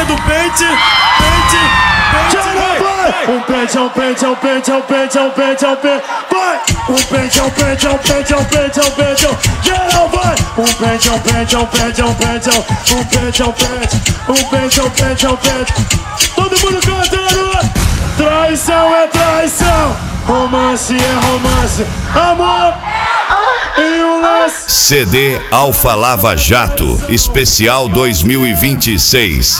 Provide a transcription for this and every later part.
do pente, pente, pente, vai. Um pente, um pente, um pente, um pente, um pente, um pente, vai. Um pente, um pente, um pente, um pente, um pente, geral vai. Um pente, um pente, um pente, um pente, um pente, um pente, um pente, um pente, um pente. Todo mundo cantando. Traição é traição, romance é romance, amor e um lance. CD Alfa Lava Jato, especial 2026.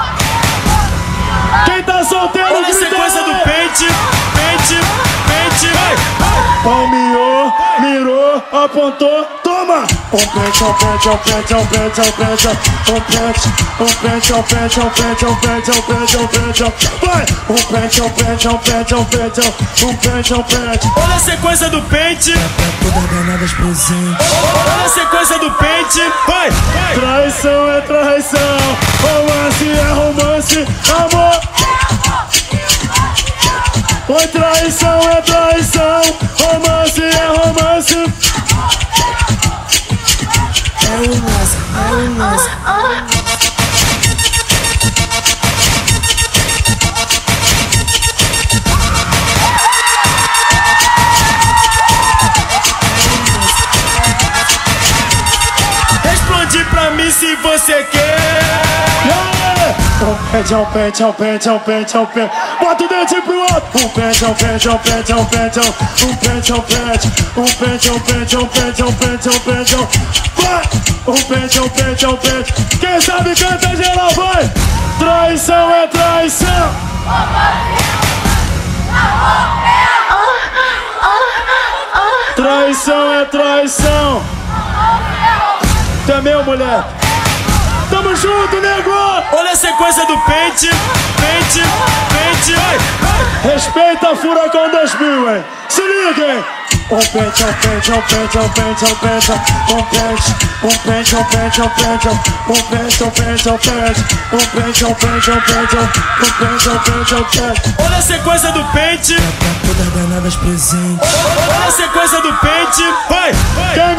Quem tá solteiro, Olha a sequência do pente, pente, pente, vai. palmeou, mirou, apontou, toma! Um pente, um pente, um pente, um pente, um pente, um pente, um pente, um pente, um pente, um pente, um pente, um pente, vai! Um pente, um pente, um pente, um pente, um pente, um pente. Olha a sequência do pente, Toda ganada presente. olha a sequência do pente, vai, vai. Traição é traição, romance é romance, amor. Oi, traição é traição, romance é romance. É o lance, é o lance. Responde pra mim se você quer. Um pente, um pente, um pente, um pente, um pente. Bota o dedinho pro outro. Um pente, um pente, um pente, um pente, um pente, um pente, um pente, um pente, um pente, um pente, um pente, vai. Um pente, um pente, um pente. Quem sabe canta geral, vai. Traição é traição. Traição é traição. Tu é meu, mulher. Tamo junto, nego! Olha a sequência do pente, pente, pente, vai, vai. Respeita a Furacão 2000, hein? Se liga, hein? Um pente, um pente, um pente, um pente, um pente, um pente, um pente, um pente, um pente, um pente, um pente, um pente, um pente, um pente, um pente, um pente, um pente, um pente. Olha a sequência do pente, Toda ganada presente. olha a sequência do pente, vai, vai. Quem